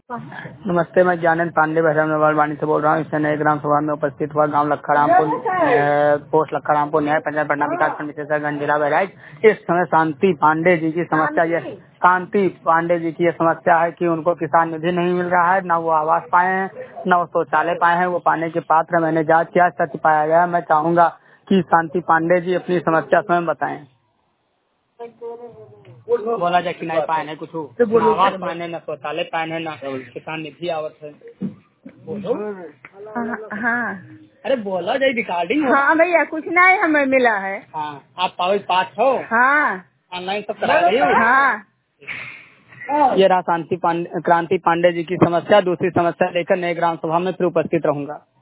नमस्ते, मैं ज्ञानंद पांडे वाणी से बोल रहा हूँ। इससे नए ग्राम सभा में उपस्थित हुआ गांव लखरामपुर पोस्ट लखरामपुर न्याय पंचायत पटना विकास खंड विशेषज्ञ जिला बहराइच। इस समय शांति पांडे जी की समस्या है कि उनको किसान निधि नहीं मिल रहा है, न वो आवास पाए हैं, न वो शौचालय पाए हैं। वो पाने के पात्र मैंने जांच किया, सत्य पाया गया। मैं चाहूंगा कि शांति पांडे जी अपनी समस्या स्वयं बताएं। बोला जाए कि नहीं पाए है कुछ, न आवास पाए है, न शौचालय पाए है, न किसान निधि आवत है। बोलो। हाँ अरे बोला जाए, रिकॉर्डिंग। हाँ भैया, कुछ नहीं हमें मिला है। हाँ, आप कागज पास हो? हाँ ऑनलाइन सब करा रही हो? हाँ। ये रहा क्रांति पांडे जी की समस्या। दूसरी समस्या लेकर नए ग्राम सभा में फिर उपस्थित रहूंगा।